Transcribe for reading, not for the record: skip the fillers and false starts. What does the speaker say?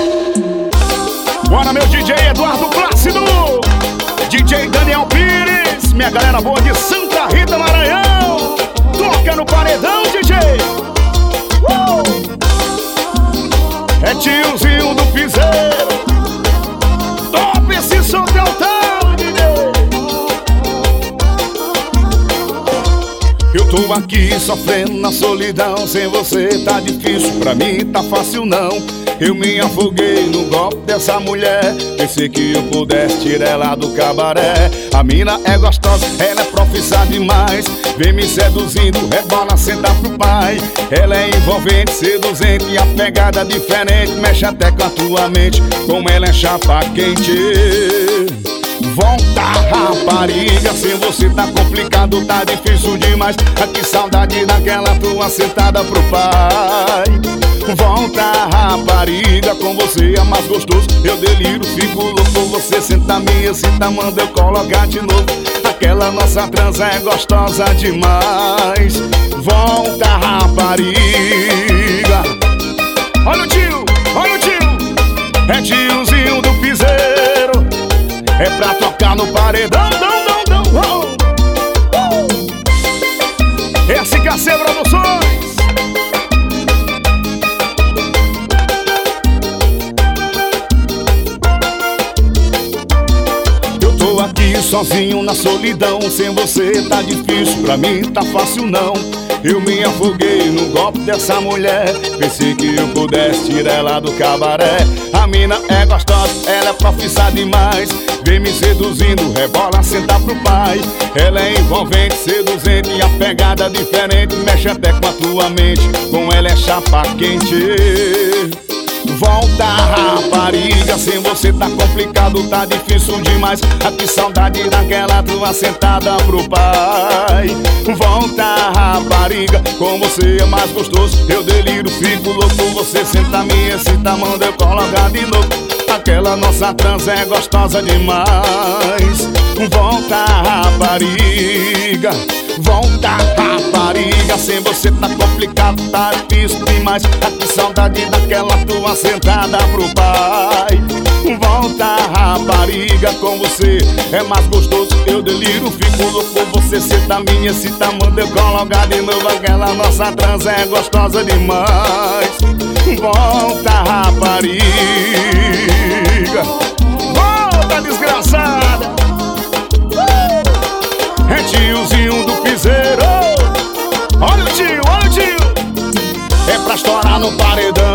Bora, meu DJ Eduardo Plácido, DJ Daniel Pires, minha galera boa de Santa Rita, Maranhão. Toca no paredão, DJ. É tiozinho do piseiro. Top esse som de altar, DJ. Eu tô aqui sofrendo na solidão. Sem você tá difícil, pra mim tá fácil não. Eu me afoguei no golpe dessa mulher. Pensei que eu pudesse tirar ela do cabaré. A mina é gostosa, ela é profissa demais. Vem me seduzindo, rebola, senta pro pai. Ela é envolvente, seduzente e a pegada diferente. Mexe até com a tua mente, como ela é chapa quente. Volta, rapariga, sem você tá complicado, tá difícil demais. Que saudade daquela tua sentada pro pai. Volta, rapariga, com você é mais gostoso. Eu deliro, fico louco, você senta minha, senta, manda eu colocar de novo. Aquela nossa transa é gostosa demais. Volta, rapariga. Olha o tio, olha o tio. É tiozinho do piseiro. É pra tocar no paredão, SKC Produções. Eu tô aqui sozinho na solidão. Sem você tá difícil, pra mim tá fácil não. Eu me afoguei no golpe dessa mulher. Pensei que eu pudesse tirar ela do cabaré. A mina é gostosa, ela é profissa demais. Vem me seduzindo, rebola, senta pro pai. Ela é envolvente, seduzente e a pegada diferente. Mexe até com a tua mente, com ela é chapa quente. Volta, rapariga, sem você tá complicado, tá difícil demais. Que saudade daquela tua sentada pro pai. Volta, rapariga, com você é mais gostoso. Eu deliro, fico louco, você senta minha, senta, manda eu colocar de novo. Aquela nossa transa é gostosa demais. Volta, rapariga. Volta, rapariga, sem você tá complicado, tá difícil demais. Que saudade daquela tua sentada pro pai. Volta, rapariga, com você é mais gostoso. Eu deliro, fico louco, você senta minha, cita, manda eu colocar de novo. Aquela nossa transa é gostosa demais. Volta, rapariga. Volta, desgraçada. É tiozinho do piseiro. Olha o tio, olha o tio. É pra estourar no paredão.